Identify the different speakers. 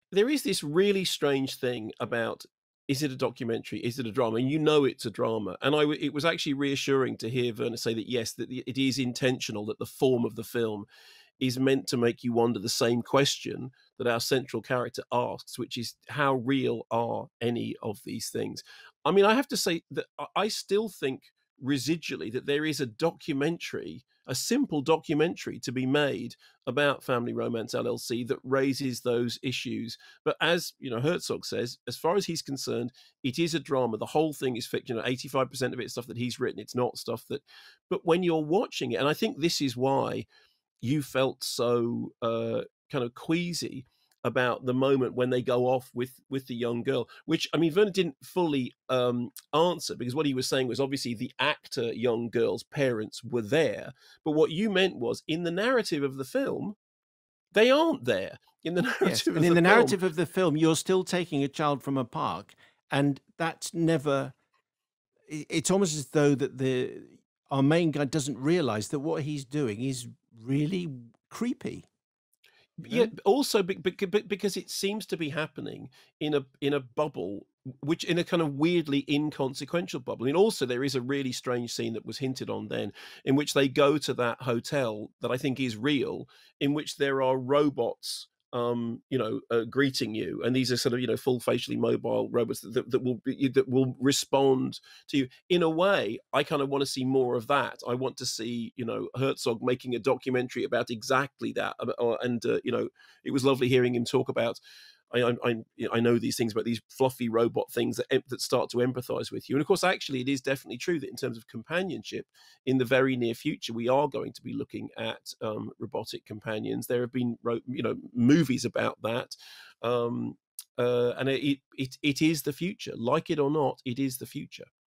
Speaker 1: there is this really strange thing about, is it a documentary? Is it a drama? And you know it's a drama. And it was actually reassuring to hear Werner say that yes, that it is intentional, that the form of the film is meant to make you wonder the same question that our central character asks, which is how real are any of these things? I mean, I have to say that I still think residually that there is a documentary, a simple documentary to be made about Family Romance LLC that raises those issues. But as you know, Herzog says, as far as he's concerned, it is a drama. The whole thing is fiction. 85% of it is stuff that he's written. It's not stuff that. But when you're watching it, and I think this is why you felt so kind of queasy about the moment when they go off with the young girl, which I mean Werner didn't fully answer, because what he was saying was obviously the actor young girl's parents were there, but what you meant was in the narrative of the film they aren't there. In the
Speaker 2: Yes,
Speaker 1: narrative
Speaker 2: and
Speaker 1: of
Speaker 2: in
Speaker 1: the
Speaker 2: the
Speaker 1: film,
Speaker 2: narrative of the film, you're still taking a child from a park, and that's never it's almost as though that the our main guy doesn't realize that what he's doing is really creepy, you
Speaker 1: yeah,
Speaker 2: know?
Speaker 1: also because it seems to be happening in a bubble, which in a kind of weirdly inconsequential bubble. And also there is a really strange scene that was hinted on then, in which they go to that hotel that I think is real, in which there are robots greeting you, and these are sort of full facially mobile robots that will respond to you. In a way, I kind of want to see more of that. I want to see Herzog making a documentary about exactly that. It was lovely hearing him talk about. I know these things about these fluffy robot things that start to empathize with you, and of course, actually, it is definitely true that in terms of companionship, in the very near future, we are going to be looking at robotic companions. There have been movies about that, and it is the future. Like it or not, it is the future.